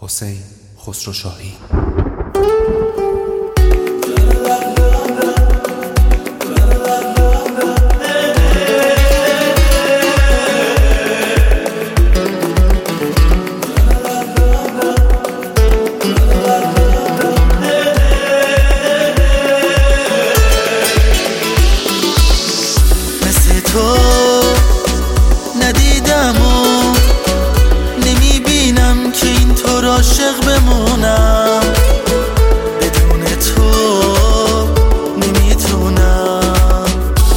حسین خسروشاهی. مثل تو ندیدم و نمیبینم که اینطور عاشق بمونم، بدون تو نمیتونم.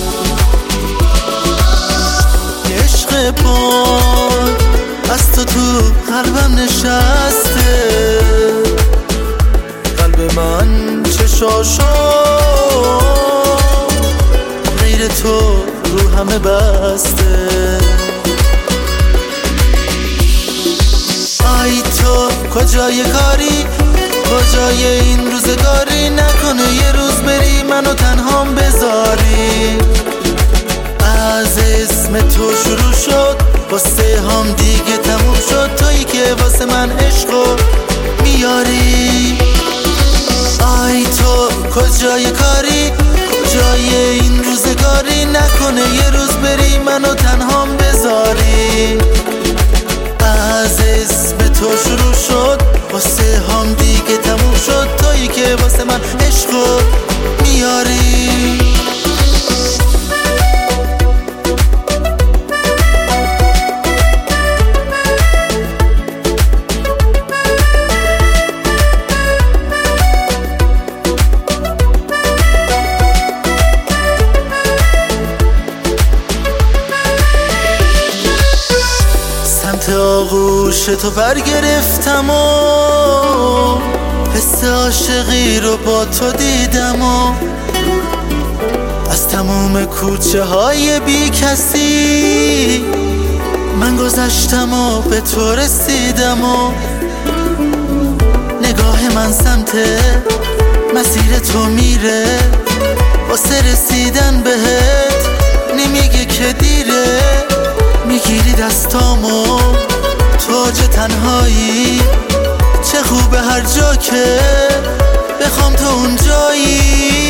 یه عشق پاک از تو قلبم نشسته، قلب من چشاشو غیر تو رو همه بسته. آی تو کجای کاری، کجای این روزگاری، نکنه یه روز بری منو تنهام بذاری. از اسم تو شروع شد واسه هم دیگه تموم شد، تویی که واسه من عشقو میاری. آی تو کجای کاری، کجای این روزگاری، نکنه یه روز بری منو تنهام بذاری. از اسم تو شروع شد واسه هم دیگه تموم شد، تویی که واسه من عشقو میاری. سمت آغوش تو برگرفتم و حس عاشقی رو با تو دیدم و از تموم کوچه های بی کسی من گذشتم و به تو رسیدم و نگاه من سمت مسیر تو میره، واسه رسیدن بهت نمیگه که دیره. میگیری دستامو تاج تنهایی، چه خوبه هر جا که بخوام تو اونجایی.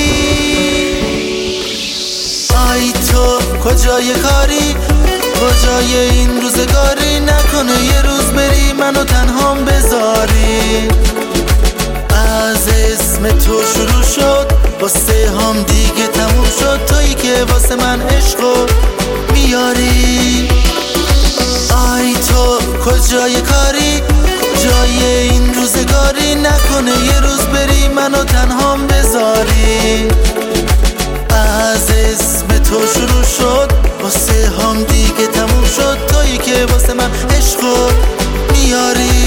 آی تو کجای کاری، کجای این روزگاری، نکنه یه روز بری منو تنهام بذاری. از اسم تو شروع شد واسه هم دیگه تموم شد، تویی که واسه من عشقو میاری. آی تو کجای کاری، کجای این روزگاری، نکنه یه روز بری منو تنهام بذاری. از اسم تو شروع شد واسه هم دیگه تموم شد، تویی که واسه من عشقو میاری.